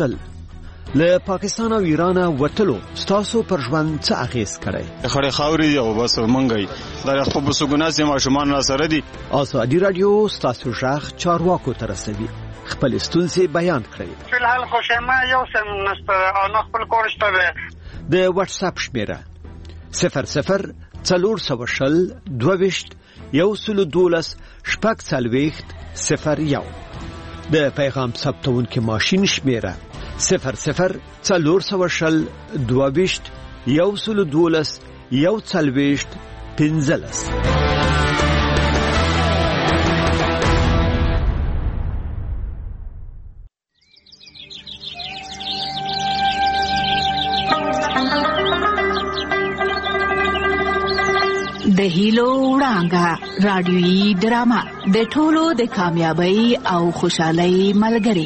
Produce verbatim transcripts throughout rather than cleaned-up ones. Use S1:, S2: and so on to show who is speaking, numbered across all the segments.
S1: اخیستل. له پاکستان او ایران وټلو ستاسو پر ژوند څه اغیز کړی؟
S2: خړې خاورې او بس منګي دا خپل بسګوناس ما شومان را سره دي.
S1: ازادي رادیو ستاسو ژغ چارواکو ته رسوي. خپل ستونزې بیان کړئ.
S3: فلحال خو شمه یو سم نسته او نو خپل کورشته ده.
S1: د واتس اپ شمیره صفر صفر څلور سوه شل دوه ویشت یو سلو دولس شپږ څلوېښت صفر یو. د پیغام ثبتونکي ماشین شمیره صفر صفر څلور سوه شل دوه ویشت یو سلو دولس یو څلوېښت پنځلس.
S4: د هیلو وړانګه رادیويي ډرامه د ټولو د کامیابی او خوشحالۍ ملګری.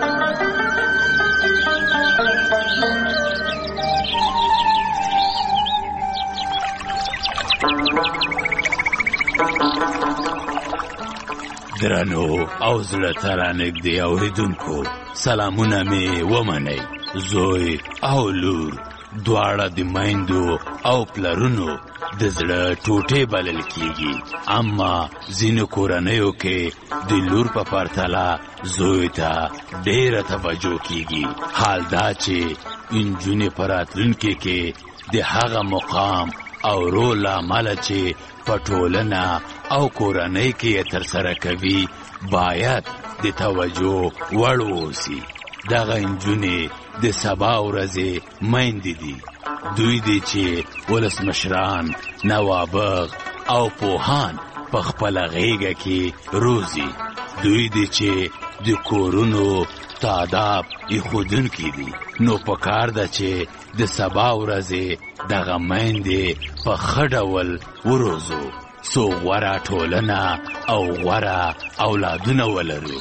S5: درنو او زړه ترانګ دی اوریدونکو، سلامونه می ومنئ. زوی او لور دواړه د میندو او پلرونو د زړه ټوټې بلل کیږي، اما ځینو کورنیو کې د لور په پرتله زوی ته ډېره توجه کیږي. حال دا چې نجونې په راتلونکي کې د هغه مقام او رول عمله چې په ټولنه او کورنۍ کې یې ترسره کوي باید د توجه وړ واوسي. دغه نجونې د سبا ورځې میندې دي. دوی دي چې ولسمشران، نوابغ او پوهان په خپله غېږه کې روزي. دوی دي چې د کورونو تاداب ایښودونکي دي. نو پکار ده چې د سبا ورځې دغه میندې په ښه ډول وروزو څو غوره ټولنه او غوره اولادونه ولرو.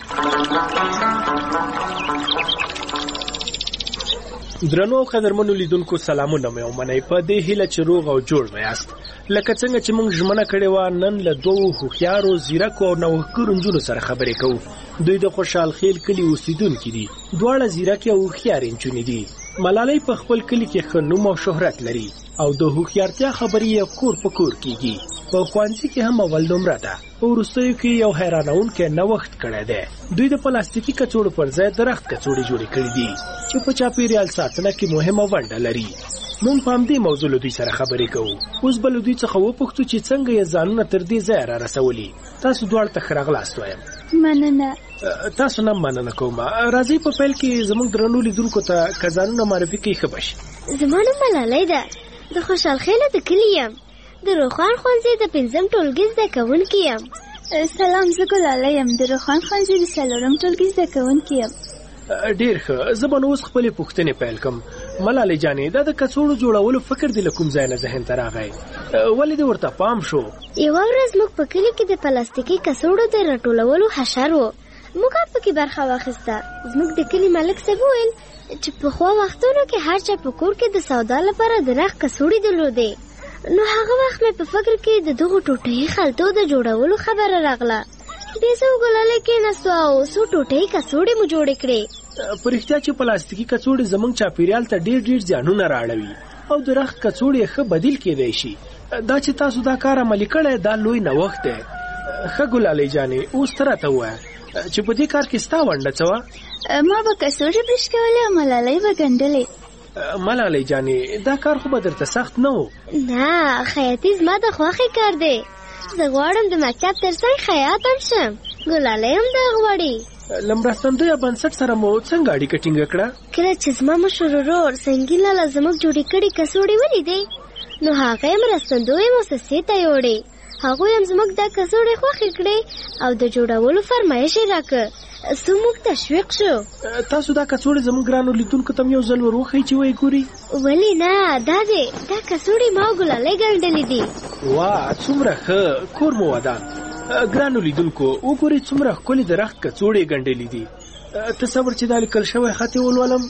S6: درنو او قدرمنو لیدونکو، سلامونه مې ومنئ په دې هیله چې روغ او جوړ یاست. لکه څنګه چې موږ ژمنه کړې وه، نن له دوو هوښیارو ځیرکو او نوښتګرو نجونو سره خبرې کوو. دوی د خوشحال خیل کلي اوسیدونکي دي. دواړه ځیرکې او هوښیارې نجونې دي. ملالۍ په خپل کلي کې ښه نوم او شهرت لري او د هوښیارتیا خبرې یې کور په کور کېږي. په ښوونځي کې هم اول نمره ده. په وروستیو کې یو حیرانونکی نوښت کړی دی. دوی د پلاستیکي کڅوړو پر ځای درخت کڅوړې جوړې کړې دي چې په چاپېریال ساتنه کې مهمه ونډه لري. موږ په همدې موضوع له دوی سره خبرې کوو. اوس به له دوی څخه وپوښتو چې څنګه یې ځانونه تر دې ځایه را رسولي. تاسو دواړو ته ښه راغلاست وایم.
S7: مننه.
S6: تاسو نه مننه کوم. راځئ په پیل کې زموږ درنو لیدونکو ته که ځانونه معرفي کوي ښه به شي.
S7: زما نوم ملالۍ ده. د خوشحال خیله د کلي یم. د روخان ښوونځي د پنځم ټولګي زده کوونکې یم.
S8: سلام، زه ګلاله یم. د روخان ښوونځي د څلورم ټولګي زده کوونکې یم.
S6: ډېر ښه. زه به نو اوس خپلې پوښتنې پیل کړم. ملالۍ جانې، دا د کڅوړو جوړولو فکر دې له کوم ځای نه ذهن ته راغی؟ ولې دې ورته پام شو؟
S7: یوه ورځ موږ په کلي کې د پلاستیکي کڅوړو د راټولولو حشر و. موږ هم پکې برخه واخیسته. زموږ د کلي ملک صاحب وویل چې پخوا وختونو کې هر چا په کور کې د سودا لپاره د رخ کڅوړې درلودې. نو هغه وخت مې په فکر کې د دغو ټوټهي خلطو د جوړولو خبره راغله. بیا زه وګلالۍ کېناستو او څو ټوټهي کڅوړې مو جوړې کړې.
S6: په رښتیا چې پلاستیکي کڅوړې زموږ چاپېریال ته ډېر ډېر زیانونه راړوي او د رخ کڅوړې ښه بدیل کېدی شي. دا چې تاسو دا کار عملي کړی دا لوی نوښت دی. ښه ګلالۍ جانې، اوس ته راته ووایه چې په دې کار کې ستا ونډه څه وه؟
S8: ما به کڅوړې برش کولې او ملالۍ به ګنډلې.
S6: ملالۍ جانې، دا کار خو به درته سخت نه و؟
S7: نه، خیاطي زما د خوښې کار دی. زه غواړم د مکتب تر څنګ خیاط هم شم. ګلالۍ هم دا غواړي.
S6: له مرستندویه بنسټ سره مو څنګه اړیکه ټینګه کړه؟
S7: کله چې زما مشر ورور سنګین لاله زموږ جوړې کړې کڅوړې ولیدې، نو هغه یې مرستندویې مؤسسې ته یوړې. هغوی هم زموږ دا کڅوړې خوښې کړې او د جوړولو فرمایش یې راکړ. څو موږ تشویق شو.
S6: تاسو دا کڅوړې زموږ ګرانو لیدونکو ته یو ځل ور وښیئ چې ویې ګوري.
S7: ولې نه، دا دی. دا کڅوړې ما او ګلالۍ ګنډلې دي.
S6: واه، څومره ښه. کور مو ودان. ګرانو لیدونکو، وګورئ څومره ښکلې د رخ کڅوړې ګنډلې دي. تصور چې دا لیکل شوی خط یې ولولم.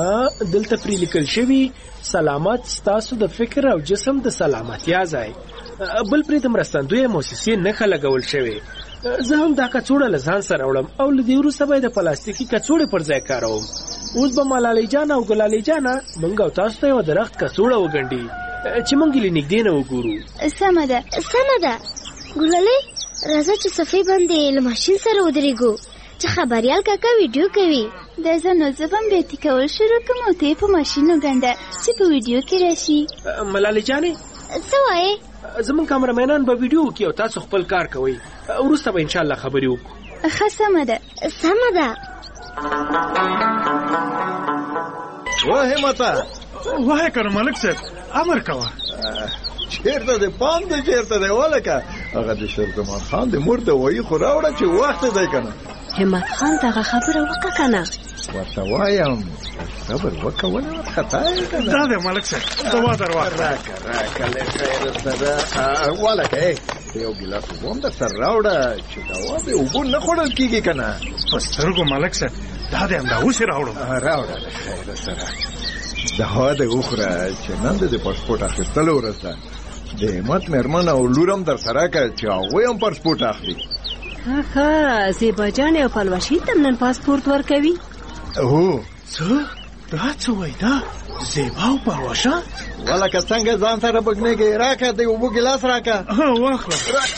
S6: دلته پرې لیکل شوي سلامت ستاسو د فکر او جسم د سلامتیا ځای. بل پرې د مرستندویه مؤسسې نښه لګول شوې. زه هم دا کڅوړه له ځان سره وړم او له دې وروسته به یې د پلاستیکي کڅوړې پر ځای کاروم. اوس به ملالۍ جان او ګلالۍ جانه موږ او تاسو ته یو درخت کڅوړه وګنډي چې موږ یې نږدې نه وګورو.
S8: سمه ده
S7: سمه ده ګلالۍ، راځه چې صفحې باندې له ماشین سره ودرېږو چې خبریال کاکا ویډیو کوي.
S8: د زنو زه به بیتي کول شروع کړم او ته یې په ماشین وګنډه چې په ویډیو کې راشي.
S6: ملالۍ جانې
S7: څه وایې؟
S6: زموږ کامرمینان به ویډیو وکړي او تاسو خپل کار کوئ. وروسته به انشاءالله خبرې وکړو.
S8: ښه سمه ده
S7: سمه ده.
S9: وا همته
S10: وای کنه ملک صاحب امر کوه.
S9: چیرته دی پام دی چیرته دی ولکه هغه د شیرزمان خان د مور د وایي خو راوړه چې وخت دی کنه.
S11: همت خان دغه خبره وکړه کنه.
S9: ورته وایم صبر وکړه ونه خطا یې کنه.
S10: دا دی ملک صاحب دوا درواخله.
S9: راکه راکه له خیر سره ولکه یو ګیلاس ووم در سره راوړه چې دوا به اوبه نه خوړل کېږي کنه.
S10: په سترګو ملک صاحب دا دی همدا اوس یې راوړم.
S9: راوړه له خیر سره دوا دې وخوره چې نن د پاسپورټ اخیستلو ورځ ده. د همت مېرمن او لور هم در سره که چې هغوی هم پاسپورټ اخلي.
S11: ښه زیبا جانې او پلوشي ته نن پاسپورټ ورکوي.
S10: هو څه دا څه وایي دا زیبا او پلوشه
S9: ولکه څنګه ځان سره بګنېږي. راکه د اوبو ګیلاس راکه.
S10: واخله.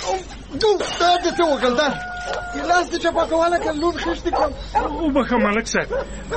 S9: دا دې څه وکړل دا ګیلاس دې چپه که ولکه لور خیشتې کړم.
S10: وبښه ملک صاحب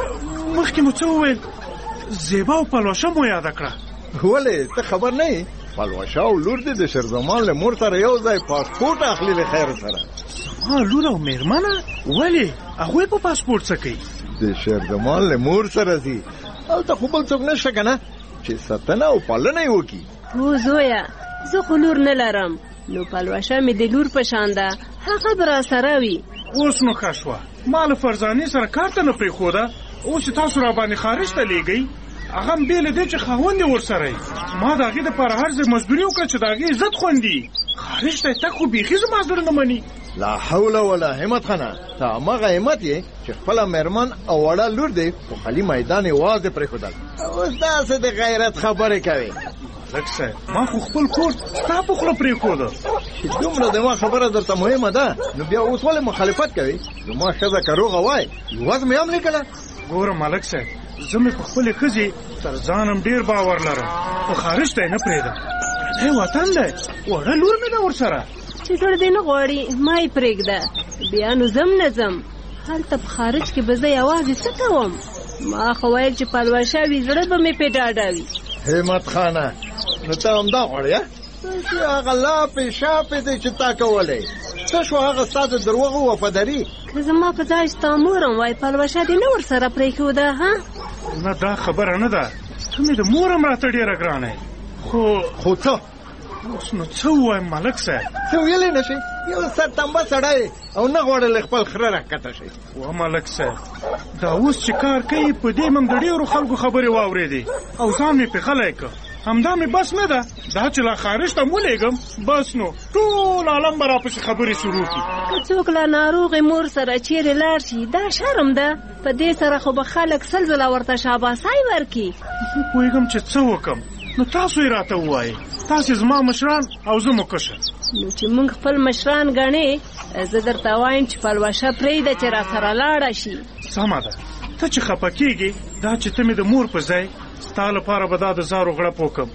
S10: مخکې مو څه وویل زیبا او پلوشه مو یاده کړه.
S9: ولې ته خبر نه یې پلوشه او لور دې د شیرزمان له مور سره یو ځای پاسپورټ اخلي له خیر سره.
S10: زما لور او مېرمنه ولې هغوی په پاسپورټ څه کوي؟
S9: د شیرزمان له مور سره ځي. هلته خو بل څوک نشته که نه چې ساتنه او پالنه یې وکړي.
S11: هو زویه زه خو لور نه لرم نو پلوشه مې د لور په شان ده هغه به را سره وي.
S10: اوس نو ښه شوه ما له فرزانې سره کار ته نه پرېښوده. اوس چې تاسو را باندې خارج ته لیږئ هغه هم بې له دې چې خاوند یې ورسره یي. ما د هغې دپاره هر ځای مزدوري وکړه چې د هغې عزت خوندي. خارج ته یې تګ خو بیخي زما زړه نه مني.
S9: لا حول ولا همت خانه ته همغه همت یې چې خپله مېرمن او وړه لور دی په خالي میدان یوازې پرېښودل. اوس داسې د غیرت خبرې کوي.
S10: لږ صاحب ما خو خپل کور ستا په خوله پرېښوده.
S9: چې دومره زما خبره درته مهمه ده نو بیا اوس ولې مخالفت کوي؟ زما ښځه که روغه وای یوازې مې هم لیکله.
S10: ګوره ملک صاحب زه مې په خپلې ښځې تر ځانم ډېر باور لرم خو خارج ته یې نه پرېږدم. پردی وطن دی وړه لور مې ده ورسره.
S11: چې زړه دې نه غواړي ما یې پرېږده بیا نو ځم نه ځم. هلته په خارج کې به زه یوازې څه کوم؟ ما خو ویل چې پلوشه وي زړه به مې پرې ډاډه وي.
S9: همت خانه نو ته همدا غواړې چې هغه لاپې شاپې دی چې تا کولی څه شو هغه ستا د دروغو وفاداري؟
S11: که زما په ځای ستا مور هم وای پلوشه دې نه ورسره پرېښوده ها؟
S10: نه دا خبره نه ده. ته مې د مور هم راته ډېره ګرانه خو
S9: خو څه
S10: اوس نو څه ووایم ملک صاحب؟
S9: څه ویلی نه شي یو سرتمبه سړی او نه غواړل خپل خره راکښته شي.
S10: وا ملک صاحب دا اوس چې کار کوي په دې مم د ډېرو خلکو خبرې واورېدې او ځان مې پې غلی که. همدا مې بس نه ده دا چې لا خارج ته ولېږم بس نو ټول عالم به راپسې خبرې شروع کړي.
S11: که څوک له ناروغې مور سره چیرې لاړ شي دا شرم ده. په دې سره خو به خلک سل ځله ورته شاباسای ورکړي.
S10: زه پوهېږم چې څه وکړم نو تاسو یې راته ووایئ. تاسې زما مشران او زه مو کشر.
S11: نو چې موږ خپل مشران ګڼې زه درته وایم چې پلوشه پرېږده چې را سره لاړه شي.
S10: سمه ده ته چې خفه کېږې دا چې ته مې د مور په ځای ستا لپاره به دا د زارو غړپ وکړم.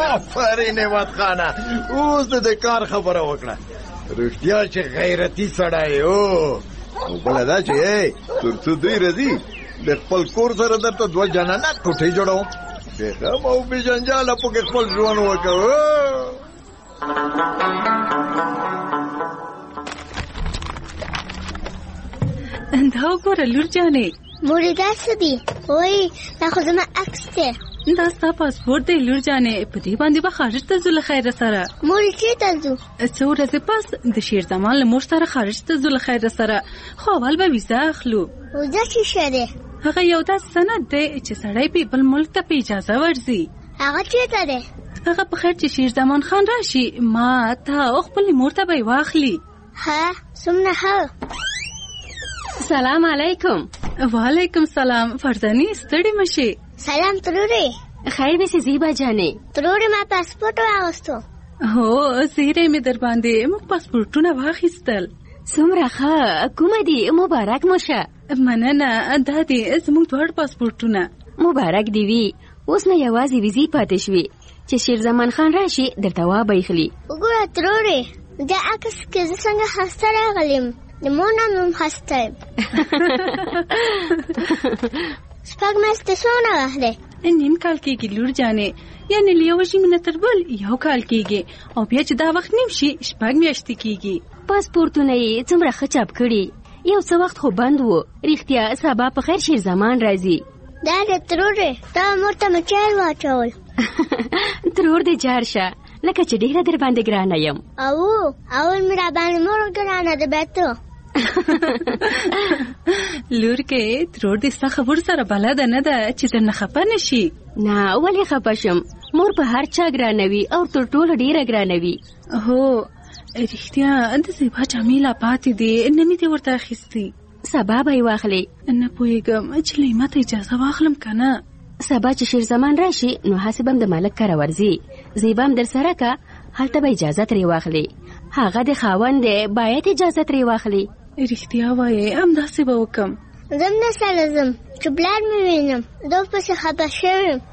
S9: آفرین همت خانه اوس د کار خبره وکړه. رښتیا چې غیرتي سړی او بله دا چې ای تر څو دوی راځي د خپل کور سره درته دوه جانانه کوټې جوړوم بېغم او بېجنجاله پکې خپل ژوند وکړو.
S12: دا وګوره لور جانې
S7: مورې دا څه دي؟ وایي دا خو زما عکس دی.
S12: دا ستا پاسپورټ دی لور جانې په دې باندې به خارج ته ځو له خیره سره.
S7: مورې چېرته ځو؟
S12: څو ورځې پس د شیرزمان له مور سره خارج ته ځو له خیره سره خو اول به ویزه اخلو.
S7: ویزه څه شی دی؟
S12: هغه یو داسې سند دی چې سړی پې بل ملک ته په اجازه ورځي.
S7: هغه چېرته دی؟
S12: هغه په خیر چې شیرزمان خان راشي ما ته او خپلې مور ته به یې واخلي.
S7: ها څومره ښه.
S12: سلام علیکم. وعلیکم سلام. فرزانې ستړې مه شې.
S7: سلام ترورې.
S11: خیر دې زیبا جانې.
S7: ترورې ما پاسپورټ واغوستو.
S12: هو زیری مې در باندې موږ پاسپورټونه واخیستل.
S13: څومره ښه، کومه دي؟ مبارک مو شه.
S12: مننه، دا دي زموږ دواړه پاسپورټونه.
S13: مبارک دی وي. اوس نه یوازې ویزې پاتې شوې چې شیرزمان خان راشي درته وابایخلي.
S7: وګوره ترورې، د عکس کې زه څنګه خسته راغلم. د مور نام هم خسته یم. شپږ میاشتې څونه وخت دی؟
S12: نیم کال کېږي لور جانې، یعنې له یوه ژمي نه تر بل یو کال کېږي، او بیا چې دا وخت نیم شي شپږ میاشتې کېږي.
S13: پاسپورټونه یې څومره ښه چاپ کړي. یو څه وخت خو بند و. رښتیا سبا په خیر شیرزمان راځي.
S7: دا د ترورې، دا مور ته مې چای واچول.
S13: ترور دې جار شه، لکه چې ډېره در باندې ګرانه یم.
S7: او اول مې را باندې مور ګرانه ده بیته.
S12: لور کې ترور دې ستا خبر سره بلده نه ده چې درنه خفه نه شي.
S13: نه ولې خفه شم؟ مور په هر چا ګرانوي او تر ټولو ډېره ګرانوي.
S12: هو رښتیا د زیبا جامې لا پاتې دي، نه مې دې ورته اخیستې.
S13: سبا به یې واخلې.
S12: نه پوهېږم چې لیما ته اجازه واخلم که نه.
S13: سبا چې شیرزمان راشي نو هسې به هم د ملک کره ورځي. زیبا هم در سره که، هلته به اجازه ترې واخلې. هغه د خاوند دی، باید اجازه ترې واخلې.
S12: رښتیا وایې، همداسې به وکړم.
S7: زم نه سره ځم چې پلار مې وینم، دو پسې خفه شوی یم.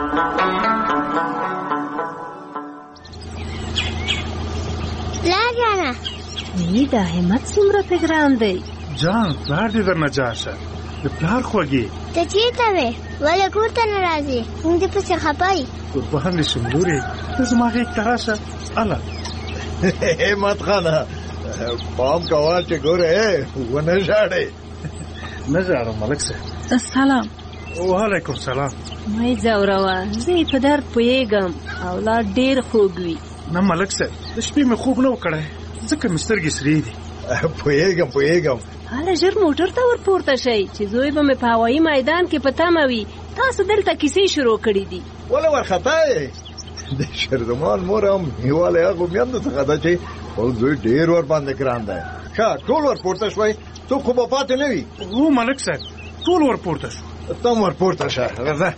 S7: پلار جانه،
S11: ای دا همت څومره پې ګران دی.
S10: جان پلار دې درنه جار شه، د پلار خوږې.
S7: ته چېرته وې؟ ولې کور ته نه راځې؟ موږ دې پسې خفه یي.
S10: قربان دې شم لورې، ته زما غېږ ته راشه. اله
S9: همت خانه، پام کوه چې ګوره ونه ژاړې.
S10: نه ژاړم ملک صاحب.
S12: سلام.
S10: وعلیکم سلام.
S11: مې ځوروه، زه یې په درد پوهېږم. اولاد ډېر خوږ وي.
S10: نه ملک صاحب، د شپې مې خوب نه و کړی، ځکه مې سترګې سرې دي.
S9: پوهېږم پوهېږم.
S11: هله ژر موټر ته ور پورته شئ چې زوی به مې په هوایي میدان کې په تمه وي. تاسو دلته کیسې شروع کړي دي.
S9: ولې ورخطا یې؟ د شیرزمان مور هم هېواله هغو میندو څخه ده چې خپل زوی ډېر ورباندې ګران دی. ښه ټول ور پورته شوئ؟ څوک خو به پاتې نه وي.
S10: هو ملک صاحب، ټول ور پورته شو.
S9: ته هم ور پورته شه. راځه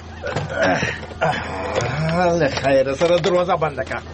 S9: له خیره سره دروازه بنده کړه.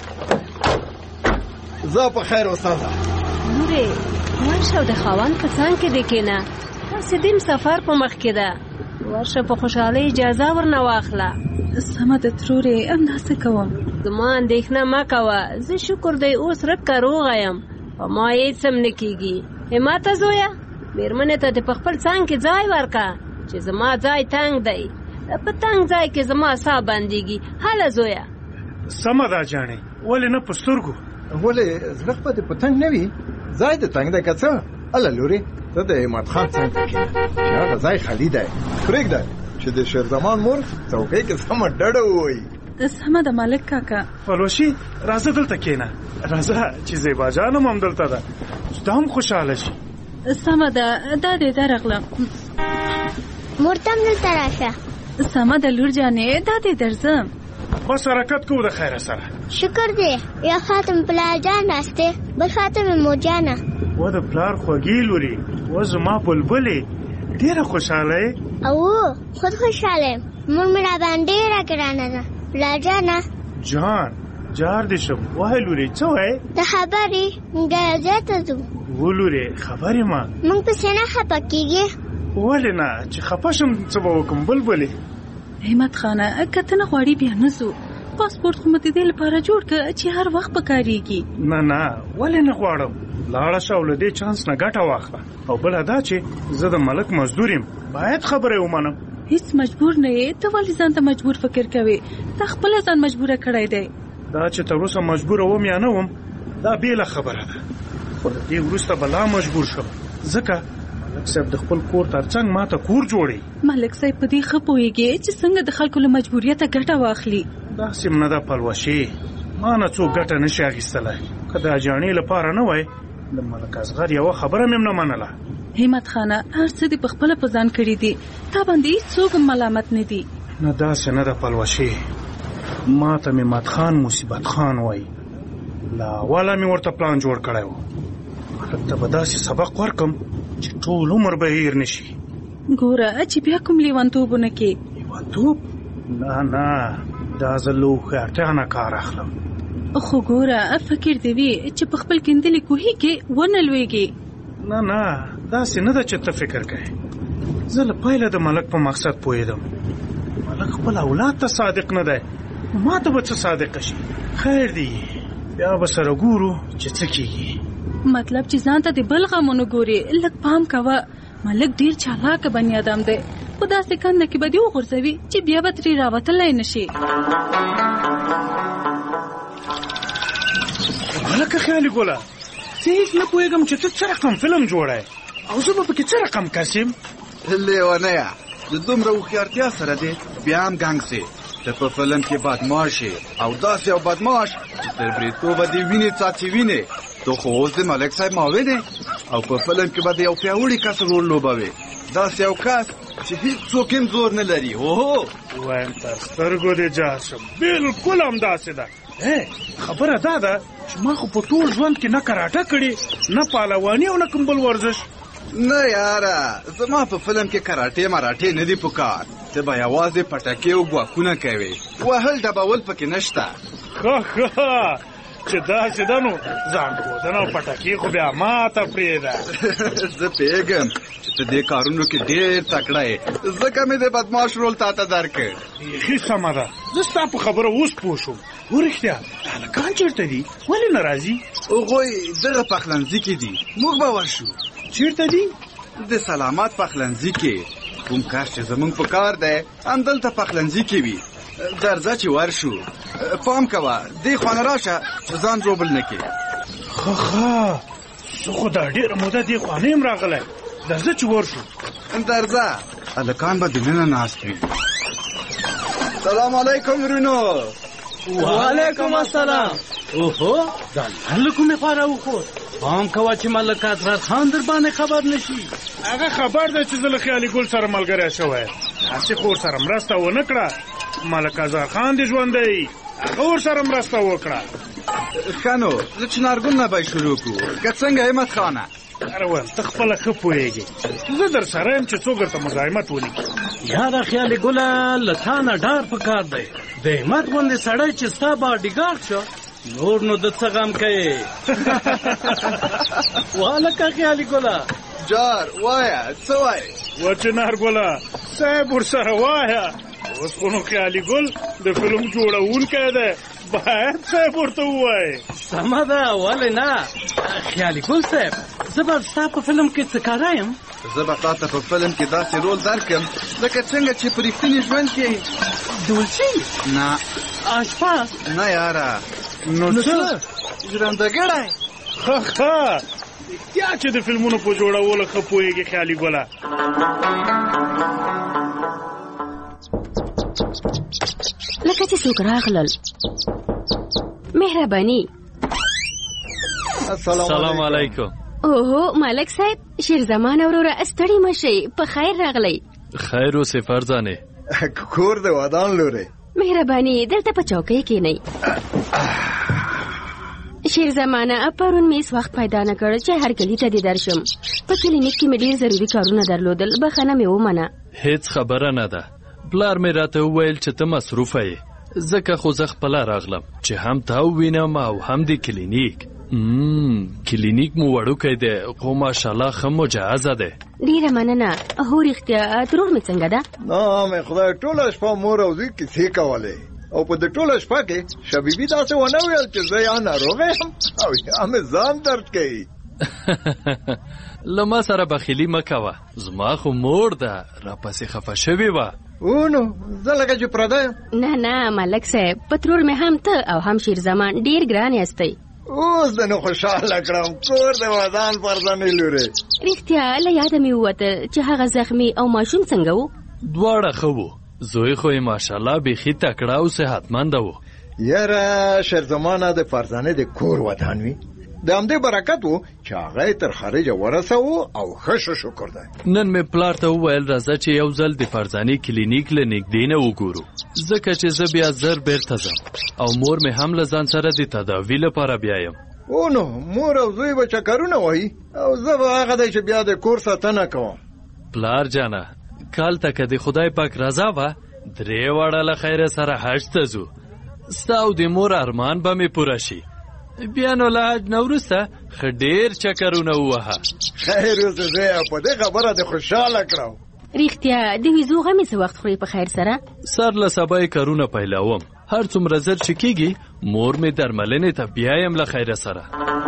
S9: زه په خیر استاده.
S11: لورې ورشه او د خاوند په څنګ کې دې کښېنه. هسې دیم سفر په مخ کې ده. ورشه په خوشحالۍ اجازه ورنه واخله.
S12: سمه ده ترورې، همداسې کوم.
S11: زما اندېښنه مه کوه، زه شکر دی اوس رکه روغه یم، په ما هېڅ هم نه کېږي. همته زویه، مېرمنې ته دې په خپل څنګ کې ځای ورکړه چې زما ځای تنګ دی. په تنګ ځای کې زما ساه بندېږي. هله زویه.
S10: سمه ده جانې، ولې نه په سترګو؟
S9: ولې زړه خو دې په تنګ نه وي؟ ځای دې تنګ دی که څه؟ اله لورې، ته د همت خان څنګ ته کښېنه چې هغه ځای خالي دی. پرېږده چې د شیرزمان مور څوکۍ کې سمه ډډه ووایي.
S12: سمه ده ملک کاکا.
S10: فلوشي راځه دلته کښېنه، راځه چې زیبا جانم هم دلته ده، ته هم خوشحاله شي.
S12: سمه ده، دا دې درغلم.
S7: مور ته هم دلته راشه.
S12: سمه ده لور جانې، دا دې درځم.
S10: بس حرکت کوو د خیره سره.
S7: شکر دی، یا خاتم پلار جان ناست دی، بل خاتم مور جانه.
S10: و د پلار خوږې لورې، و زما بلبلې، ډېره خوشحاله یې.
S7: او خود خوشحاله یم. مور مې را باندې ډېره ګرانه ده. پلار جانه.
S10: جان جار دې شم. وایه لورې څه وایې؟
S7: د خبرې موږ ځای ته ځو.
S10: و لورې خبرې ما.
S7: موږ پسې نه خفه کېږې؟
S10: ولې نه، چې خفه شم څه به وکړم بلبلې.
S12: همت خانه، که ته نه غواړې بیا نه ځو. پاسپورټ خو مې د دې لپاره جوړ کړه چې هر وخت به کارېږي.
S10: نه نه ولې نه غواړم، لاړه شه او له دې چانس نه ګټه واخله. او بله دا چې زه د ملک مزدور یم، باید خبره یې ومنم.
S12: هیڅ مجبور نه یې، ته ولې ځان ته مجبور فکر کوې؟ تا خپله ځان مجبوره کړی دی.
S10: دا چې تر اوسه مجبوره وم یا نه وم، دا بېله خبره ده، خو د دې وروسته به لا مجبور شم، ځکه ملک صاحب د خپل کور تر څنګ ما ته کور جوړوي.
S12: ملک صاحب په دې ښه پوهېږي چې څنګه د خلکو له مجبوریته ګټه واخلي.
S10: داسې نه ده پلوشې، ما نه څوک ګټه نشي اخیستلی. که د اجاڼې لپاره نه وای، د ملک اصغر یوه خبره مې هم نه منله.
S12: همت خانه، هر څه دې په خپله په ځان کړي دي، تا باندې هېڅوک ملامت نه دي.
S10: نه داسې نه ده پلوشې، ما ته مې مت خان مصیبت خان وایي. له اوله مې ورته پلان جوړ کړی و، ملک ته به داسې سبق ورکړم چې ټول عمر به هېر نه شي.
S12: ګوره چې بیا کوم لیونتوبونه کې.
S10: لیونتوب؟ نه نه، دا زه له هوښیارتیا نه کار اخلم.
S12: خو ګوره فکر دې وي چې په خپل کیندلې کوهي کې ونه لویږي.
S10: نه نه داسې نه ده چې ته فکر کوې. زه له پیله د ملک په مقصد پوهېدم. ملک خپل اولاد ته صادق نه دی، ما ته به څه صادقه شي. خیر دی، بیا به سره ګورو چې څه کېږي.
S12: مطلب چې ځان ته د بل غمونو ګوري. لږ پام کوه، ملک ډیر چالاکه بني ادم دی، په داسې کنده کې به دې وغورځوي چې بیا به ترې راوتلی نه شي.
S10: هلکه خیالي ګله، زه هېڅ نه پوهېږم چې ته څه رقم فلم جوړی او زه به پکې څه رقم کسیم.
S9: لیونیه، د دومره هوښیارتیا سره دی بیا هم ګنګ سې. ته په فلم کې بدماش یې او داسې یو بدماش چې تر بریتوبه دې وینې څاڅي وینې. تو خو اوس د ملک صاحب ماوې دی او په فلم کې به د یو پیاوړي کس رول لوبوي. داسې یو کس چې هېڅوک هم زور نه لري. اوهو
S10: وایم تر سترګو دې جاز شم، بلکل همداسې ده. خبره دا ده چې ما خو په ټول ژوند کې نه کراټه کړې، نه پهلواني او نه کوم بل ورزش.
S9: نه یاره، زما په فلم کې کراټې مراټې نه دي پکار. ته به یوازې پټکې او ګواښونه کوې، وهل ډبول پکې نشته.
S10: ښه ښه چې داسې ده نو ځان ښودنه او پټکې خو بیا ماته پرېږده.
S9: زه پوهېږم چې ته دې کارونو کې ډېر تکړه یې، ځکه مې د بدماش رول تا ته درکړ.
S10: بیخي سمه ده، زه ستا په خبره اوس پوه شوم. ورښتیا هلکان چېرته دي؟ ولې نه راځي؟
S9: هغوی دغه پخلنځي کې دي، موږ به ورشو.
S10: چېرته دي؟
S9: د سلامت پخلنځي کې. کوم کار چې زمونږ په کار دی همدلته پخلنځي کې وي. درځه چې ورشو. پام کوه دې خوا نه راشه چې ځان روبل نه کړې.
S10: ښه ښه، زه خو دا ډېره موده دې خوا نه یم راغلی. درځه چې ورشو.
S9: درځه، هلکان به دننه ناست وي. سلام علیکم ورونو.
S14: وعلیکم السلام. اوهو، دا له کومې خوا راوخوت؟ پام کوه چې ملک اطهر خان در باندې خبر نشي.
S10: هغه خبر دی چې زه له خیالي ګل سره ملګری شوی، هسې خو ورسره مرسته ونه کړه. ملک اطهر خان دې ژوندی، هغه ورسره مرسته وکړه.
S9: ښه نو د چنارګل نه به شروع کړو، که څنګه همت خانه؟
S10: اره وایم ته خپله ښه پوهېږې، زه در سره یم چې څوک درته مزاحمت ولیکي.
S14: یاره خیالي ګله، له تا نه ډار پکار دی. د همت غوندې سړی چې ستا باډیګارډ شو، نور نو د څه غم کوې؟ وهلکه خیالي ګله
S9: جار وایه څه وایې؟
S10: و چنارګله صاحب ورسره وایه. اوس خو نو خیالي ګل د فلم جوړونکی دی، باید صاحب ورته ووایې.
S14: سمه ده، ولې نه؟ خیالي ګل صاحب، زه به ستا په فلم کې څه کاره یم؟
S9: زه به تا ته په فلم کې داسې رول درکړم لکه څنګه چې په رښتیني ژوند کې
S14: ډولچي؟
S9: نه.
S14: اشپز؟
S9: نه یاره.
S10: نو څه؟
S9: ژرندهګړی.
S10: ښه ښه، رښتیا چې د فلمونو په جوړولو ښه پوهېږې خیالي ګله.
S13: لکه چې څوک راغلل. مهرباني.
S15: السلام علیکم.
S13: اوهو ملک صاحب، شیرزمان وروره ستړي مشئ، په خیر راغلی.
S15: خیر اوسې فرزانې.
S9: کور د ودان لورې.
S13: مهرباني دلته په چوکۍ کښېنئ. شیرزمانه، پرون مې هېڅ وخت پیدا نه کړ چې هر کلي ته دې درشم. په کلینیک کې مې ډېر ضروري کارونه درلودل، بخښنه مې ومنه.
S15: هېڅ خبره نه ده. پلار مې راته وویل چې ته مصروفه یې، ځکه خو زه خپله راغلم چې هم تا ووینم او هم د کلینیک. کلینیک مو وړوکی دی، خو ماشاءالله ښه مجهزه دی.
S13: ډېره مننه. هو رښتیا ترور مې څنګه ده؟
S9: نه مې خدای ټوله شپه مور او زوی کیسې کولې، او په د ټوله شپه کې شبیبي داسې ونه ویل چې زه یا ناروغه یم او یا مې ځان درد کوي.
S15: له ما سره بخیلي مه کوه، زما خو مور ده، راپسې خفه شوې وه.
S9: او نو زه لکه چې پرده یم.
S13: نه نه ملک صاحب، په ترور مې هم ته او هم شیرزمان ډېر ګران یاستئ.
S9: اوس د نو خوشحاله کړم کور د ودان فرزانې لورې.
S13: رښتیا له یاده مې ووته چې هغه زخمي او ماشوم څنګه و؟
S15: دواړه ښه وو. زوی خو یې ماشاءالله بیخي تکړه او صحتمنده و.
S9: یاره شیرزمانه د فرزانې د کور ودان وي، د همدې برکت و چې هغه یې تر خارجه ورسوو او ښه شو، شکر دی.
S15: نن مې پلار ته وویل راځه چې یو ځل د فرزانې کلینیک له نږدې نه وګورو، ځکه چې زه بیا زر بیرته ځم او مور مې هم له ځان سره د تداوي لپاره بیایم.
S9: او نو مور او زوی به چکرونه وهي او زه به هغه دی چې بیا د کور ساتنه کوم.
S15: پلار جانه، کال ته که د خدای پاک رضا وه، درې واړه له خیره سره حج ته ځو. ستا او د مور ارمان به مې پوره شي. بیا نو له حج نه وروسته ښه ډېر چکرونه ووهه.
S9: خیر اوسه زویه، په دې خبره دې خوشحاله کړم.
S13: رښتیا د ویزو غمې څه وخت خورې په خیر سره؟
S15: سر له سبا یې کارونه پیلوم. هر څومره زر چې کېږي مور مې درملنې ته بیایم له خیره سره.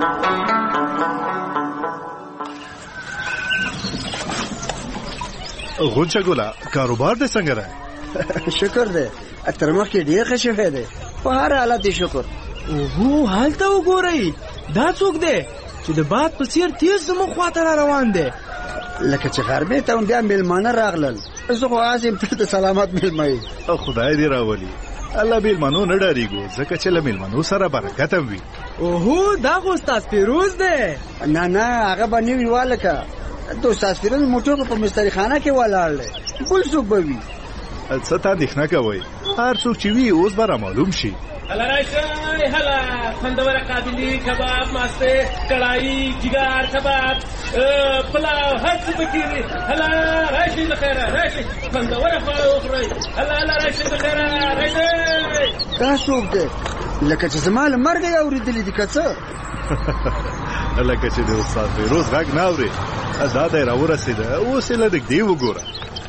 S16: غونچه ګوله، کاروبار دې څنګه دی؟
S17: شکر دی، تر مخکې ډېر ښه شوی دی. په هر حالت دې شکر.
S18: اوهو، هلته وګورئ، دا څوک دی چې د باد په څېر تیز زموږ خواته را روان دی؟
S17: لکه چې غرمې ته هم بیا میلمانه راغلل. زه خو عاصم ته د سلامت میلمه یې.
S16: خدای دې راولي. الله میلمنو نه ډارېږو، ځکه چې له میلمنو سره برکت هم وي.
S18: اوهو، دا خو استاد فیروز دی.
S17: نه نه، هغه به نه وي والکه. د استاد فیروز موټر په مستري خانه کې ولاړ دی، بل څوک به وي.
S16: څه ته اندېښنه کوئ، هر څوک چې وي اوس به رامعلوم شي.
S6: هلا راشئ، هلا خوندوره قابلي، کباب، ماسته، کړایي، جګر کباب، پلاو، هر څه پکې دي. هلا راشئ د خیره، راشئ خوندوره خواړه وخورئ. هلا هلا راشئ د خیره، راشئ.
S17: دا څوک دی؟ لکه چې زما له مرګه یې اورېدلي دي که څه؟
S16: لکه چې د استاد فیروز غږ نه اورې، دا دی راورسېده. اوس یې له نږدې وګوره.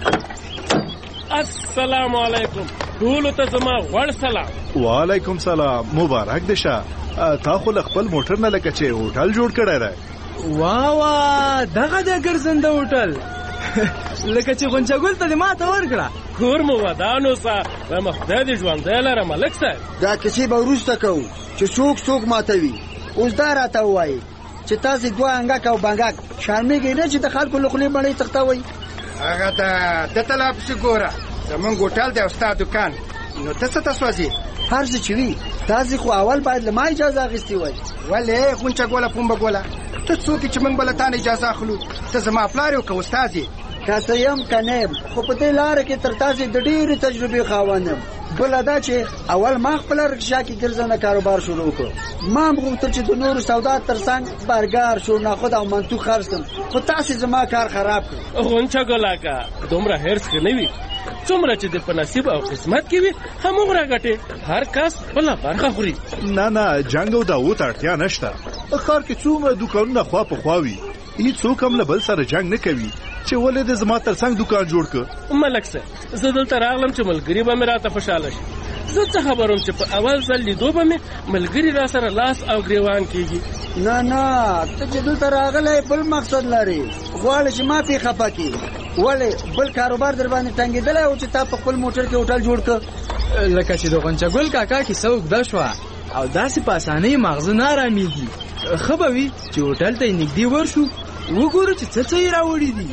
S6: السلام علیکم، ټولو ته زما غوړ سلام.
S16: وعلیکم سلام، مبارک دې شه. تا خو له خپل موټر نه لکه چې هوټل جوړ کړی دی.
S18: واه واه، دغه دی ګرځنده هوټل. لکه چې غونچه ګل ته دې ماته ورکړه.
S6: کور مو ودان اوسه، وایم خدای دې ژوندی لره ملک صاحب.
S17: دا کیسې به وروسته کوو چې څوک څوک ماتوي. اوس دا راته ووایي چې تاسې دوه انګک او بنګک شرمېږئ نه چې د خلکو له خولې مڼۍ تختوئ؟
S19: هغه ته د ته لا پسې ګوره، زمونږ هوټل دی او ستا دکان، نو ته څه ته سوځې؟
S17: هر څه چې وي، تاسې خو اول باید له ما اجازه اخیستې وای.
S19: ولې غونچه ګوله پومبه ګوله، ته څوک یې چې موږ به له تا نه اجازه اخلو؟ ته زما پلار یې او که استاد یې؟
S17: که څه یم که نه یم، خو په دې لاره کې تر تاسې د ډېرې تجربې خاوند یم. بله دا چې اول ما خپله رکشا کې ګرځنده کاروبار شروع کړ. ما هم غوښتل چې د نورو سودا تر څنګ برګر، شورناخود او منتو خرڅ کړم، خو تاسې زما کار خراب کړ.
S6: غونچه ګولاکه، دومره حرص ښه نه وي. څومره چې د په نصیب او قسمت کې وي هموغه راګټې. هر کس خپله برخه خوري.
S16: نه نه، جنګ او دعوو ته اړتیا نشته. ښار کې څومره دوکانونه خوا په خوا وي، هېڅوک هم له بل سره جنګ نه کوي چې ولې د زما تر څنګ دکان جوړ کړ.
S6: ملک صاحب، زه دلته راغلم چې ملګري به مې راته خوشحاله شي. زه څه خبر وم چې په اول ځل لیدو به مې ملګري را سره لاس او ګریوان کېږي.
S17: نه نه، ته چې دلته راغلی بل مقصد لرې، غواړې چې ما پې خفه کړې. ولې بل کاروبار در باندې تنګېدلی و چې تا په خپل موټر کې هوټل جوړ کړ؟
S18: لکه چې د غونچه ګل کاکا کیسه اوږده شوه او داسې په اسانۍ مغزه نه ارامېږي. ښه به وي چې هوټل ته یې نږدې ورشو، وګورو چې څه څه یې راوړي دي.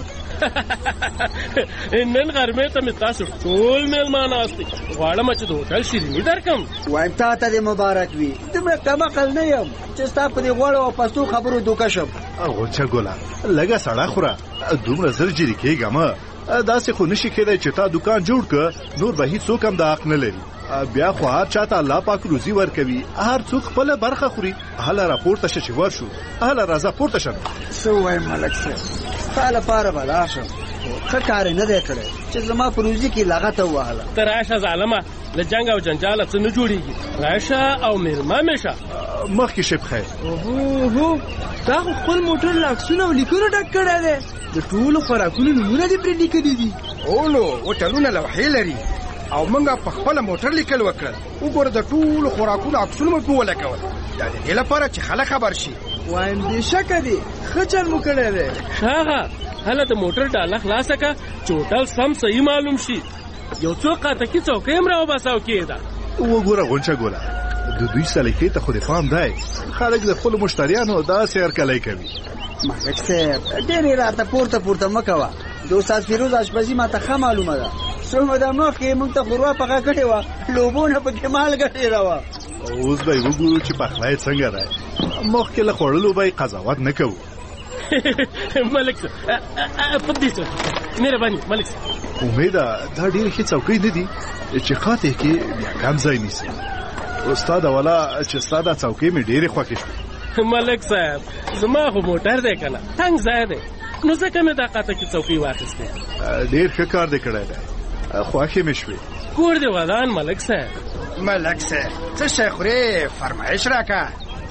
S6: نن غرمې ته مې تاسو ټول میلمانه استئ، غواړم چې د هوټل شیریني درکړم.
S17: وایم تا ته دې مبارک وي، دومره کم عقل نه یم چې ستا په دې غوړو او پستو خبرو دوکه شم.
S16: غونچه ګوله، لږه سړه خوره، دومره زر جري کېږه مه. داسې خو نشي کېدی چې تا دکان جوړ کړه، نور به هېڅوک هم دا حق نه لري. بیا خو هر چاته الله پاک روزي ورکوي، هر څوک خپله برخه خوري. هله را پورته شه چې ورشو، هله راځه پورته شه.
S17: څه ووایم ملک صاحب، ستا لپاره به لاړ شم، ښه کار یې نه دی کړی چې زما په روزي کې لغته ووهله.
S6: ته راشه ظالمه، له جنګ او جنجاله څه نه جوړېږي. راشه او میلمه مې شه.
S16: مخکې شي بخیر.
S18: اوهو، تا خو خپل موټر له عکسونو او لیکونو ډک کړی دی. د ټولو خوراکونو نومونه دې پرې لیکلي دي.
S19: اولو هوټلونه لوحې لري او موږ په خپله موټر لیکل وکړل. وګوره د ټولو خوراکونو عکسونه مو پې ولګول، دا د دې لپاره چې خلک خبر شي.
S18: وایم بېشکه دی، ښه چل مو کړی دی.
S6: ښه، هله د موټر ډاله خلاصه کړه چې هوټل سم صحیح معلوم شي. یو څو قاتکي څوکۍ هم راوباسه او کېږده.
S16: وګوره غونچه ګوله، د دوی سلیقې ته خو دې پام دی. خلک د خپلو مشتریانو داسې هرکلی کوي.
S17: ملک صاحب، ډېرې راته پورته پورته مه کوه. د استاد فیروز اشپزي ماته ښه معلومه ده. څو موده مخکې موږ ته ښوروا پخه کړې وه، لوبونه پکې مالګه ډېره وه.
S16: اوس به یې وګورو چې پخلی څنګه دی. مخکې له خوړلو به یې قضاوت نه کوو.
S6: ملک صاحب، په دې څه مهرباني ملک صاحب.
S16: امیده دا ډېرې ښې څوکۍ نه دي چې قاتې کې بیا کم ځای نیسي. استاد والا چې ستا دا څوکۍ مې ډېرې خوښې شوې.
S6: ملک صاحب، زما خو موټر دی که نه، تنګ ځای دی، نو ځکه مې دا قاتکي څوکۍ واخیستې.
S16: ډېر ښه کار دې کړی دی، خوښې مې شوې.
S6: کور دې ودان ملک صاحب.
S19: ملک صاحب، څه شی خورې؟ فرمایش راکړه.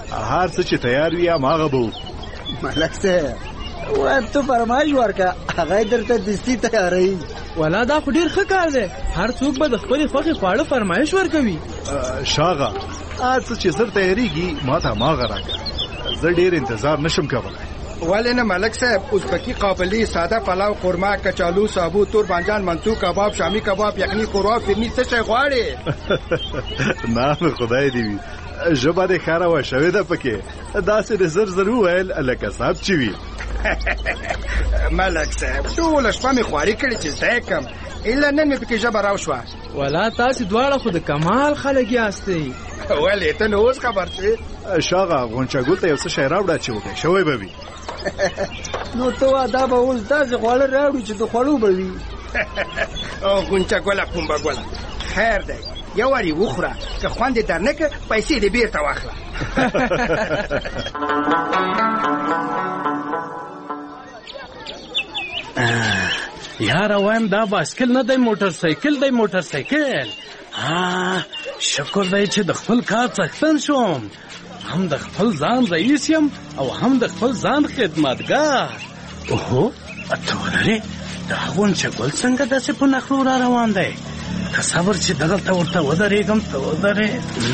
S16: هر څه چې تیار وي هماغه به
S17: ملک صاحب وایم ته فرمایش ورکه هغه درته دستي تیاروي.
S18: ولا دا خو ډېر ښه کار دی. هر څوک به د خپلې خوښې خواړه فرمایش ورکوي.
S16: شاغه هر څه چې زر تیاریږي ما ته هماغه راکړه. زه ډېر انتظار نشم کولی.
S19: ولې نه ملک صاحب؟ ازبکي قابلي، ساده پلاو، قورمه، کچالو، سابو، تور بانجان، منسو کباب، شامي کباب، یخني، قوروا، فرني، څه شی غواړې؟
S16: نه خدای دې وي ژبه دې ښه راوه شوې ده پکې. داسې د زر زر وویل لکه صاحب چې وي.
S19: ملک صاحب ټوله شپه مې خواري کړې چې زده یې کړم، الا نن مې پکې ژبه راوشوه.
S18: ولا تاسې دواړه خو د کمال خلک یاستئ.
S19: ولې ته نو اوس خبر شې؟
S16: شاغه غونچه ګل ته یو څه شی راوړه چې وږی شوی به وي.
S17: نو ته دا به اوس داسې خواړه راوړي چې د خوړو به وي.
S19: او غونچه ګله پومبه ګله خیر دی یو وارې وخوره، که خوند یې در نه کړه پیسې دې بېرته واخله.
S14: یاره وایم دا بایسکل نه دی موټر سایکل دی موټر سایکل. ها شکر دی چې د خپل کار څښتن شوم. هم د خپل ځان رئیس یم او هم د خپل ځان خدمتګار. اوهو ته ولرې دا غونچه ګل څنګه داسې په نخرو را روان دی؟ که صبر چې دغلته ورته ودرېږم ته ودرې.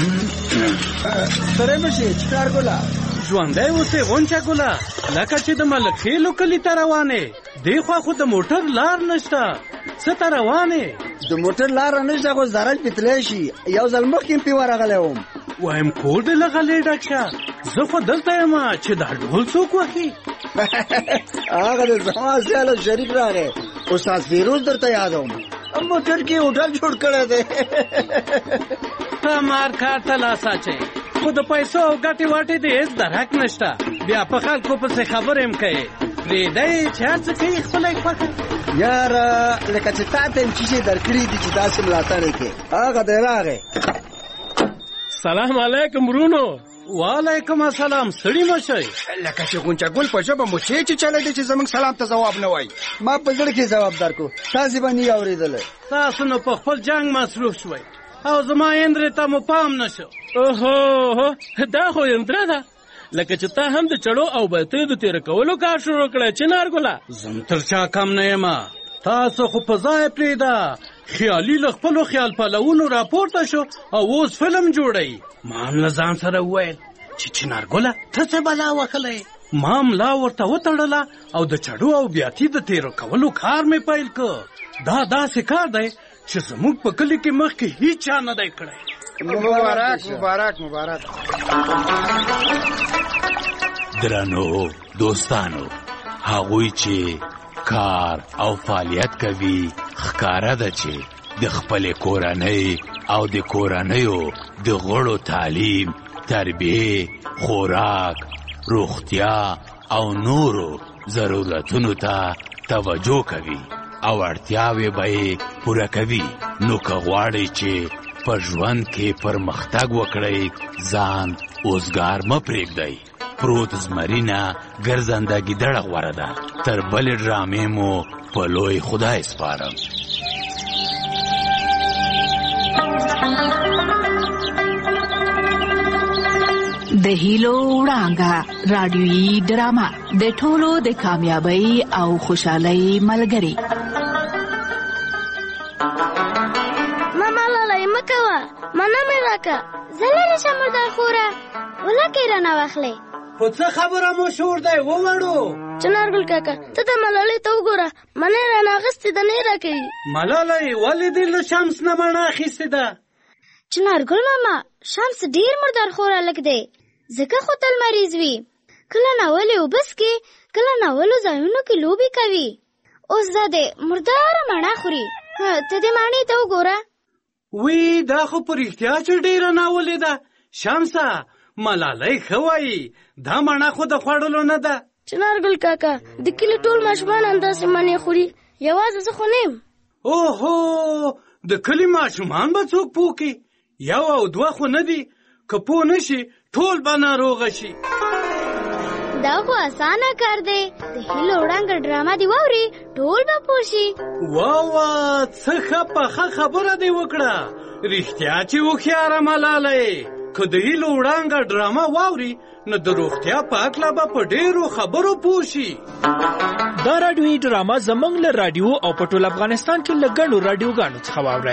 S17: ستړی مه شې چنارګله.
S14: ژوندی اوسې غونچه ګله لکه چې د ملکخېلو کلي ته روانې. دې خوا خو د موټر لار نشته. څه ته روانې؟
S17: د موټر لاره نشته خو زرج پې تللی شي. یو ځل مخکې م پې ورغلی وم.
S14: وایم کور دې له غلې ډک شه. زه خو دلته یم چې دا ډول څوک وهي.
S17: هغه د زما سیاله شریف راغی. استاد فیروز درته یادوم. موټر کې هوټل جوړ کړی دی.
S14: ته مار کار ته لاس اچوې خو د پیسو او ګټې واټې دې هېڅ درک نشته. بیا په خلکو پسې خبرې هم کوې. پرېږدی چې هر څه کوي خپله یې خوښه.
S17: یاره لکه چې تا ته یم چې شی درکړي دي چې داسې ملاتړ یې کړې. هغه دی راغی.
S6: سلام علیکم ورونو.
S14: وعلیکم السلام. ستړي مه شئ.
S19: لکه چې غونچه ګل په ژبه مو چې چې چلی دی چې زموږ سلام ته ځواب نه وایي.
S17: ما په زړه کې ځواب درکړو تاسې به نه یې اورېدلی.
S14: تاسو نو په خپل جنګ مصروف شوئ او زما یندرې ته مو پام نه شو.
S6: اوهو دا خو یندره ده لکه چې تا هم د چړو او بیتیو د تېره کولو کار شروع کړی چنارګله.
S14: زم تر چا کم نه یم. تاسو خو په ځای پرېږده. خیالي له خپلو خیال پلوونو راپورته شو او اوس فلم جوړوي. ما هم له ځان سره وویل چې چنارګله ته څه بلا وهلی. ما ملا ورته وتړله او د چړو او بیاتي د تېرو کولو کار مې پیل کړ. دا داسې کار دی چې زموږ په کلي کې مخکې هیڅ چا نه دی کړی.
S19: مبارک مبارک مبارک.
S5: درنو دوستانو هغوی چې کار او فعالیت کوي ښکاره ده چې د خپلې کورنۍ او د کورنیو د غړو تعلیم، تربیه، خوراک، روغتیا او نورو ضرورتونو ته توجه کوي او اړتیاوې به یې پوره کوي. نو که غواړئ چې په ژوند کې پرمختګ وکړئ ځان اوزګار مه پرېږدئ. پروت زمرینه ګرځنده ګیدړه غوره ده. تر بلې ډرامې مو په لوی خدای سپارم.
S4: د هیلو وړانګه رادیویي ډرامه د ټولو د کامیابی او خوشحالۍ ملګری.
S7: ماما لالی مکوه مانا مې راکه زه لیرې شم مردار خوره ولکه یې رانه واخلې.
S14: خو څه خبره مو شور دی ووړو.
S7: چنارګل کاکا ته د ملالۍ ته وګوره منې رانه اخیستې ده نه یې راکوي.
S14: ملالۍ ولې دې له شمس نه مڼه اخیستې ده؟
S7: چنارګل ماما شمس ډېر مردار خور هلک دی ځکه خو تل مریض وي. کله ناولې اوبه څښي کله ناولو ځایونو کې لوبې کوي. اوس دا دی مرداره مڼه خوري. ته دې مڼې ته وګوره.
S14: وی دا خو په رښتیا چې ډېره ناولې ده. شمسه ملالۍ ښه وایي دا مڼه خو د خوړلو نه ده.
S7: چنارګل کاکا د کلي ټول ماشومان همداسې مڼې خوري یوازې زه خو نه یم.
S14: اوهو د کلي ماشومان به څوک پوه کړي؟ یو او دوه خو نه دي. که پوه نه شي ټول به ناروغه شي.
S7: دا خو اسانه کار دی. د هیلو وړانګه ډرامه دې واوري ټول به پوه شي.
S14: واه څه ښه پخه خبره دې وکړه. رښتیا چې هوښیاره ملالۍ که د هیلو وړانګه ډرامه واوري نو د روغتیا په هکله به په ډېرو خبرو پوه شي.
S6: دا راډیویي ډرامه زموږ له راډیو او په ټول افغانستان کې له ګڼو راډیوګانو څخه واورئ.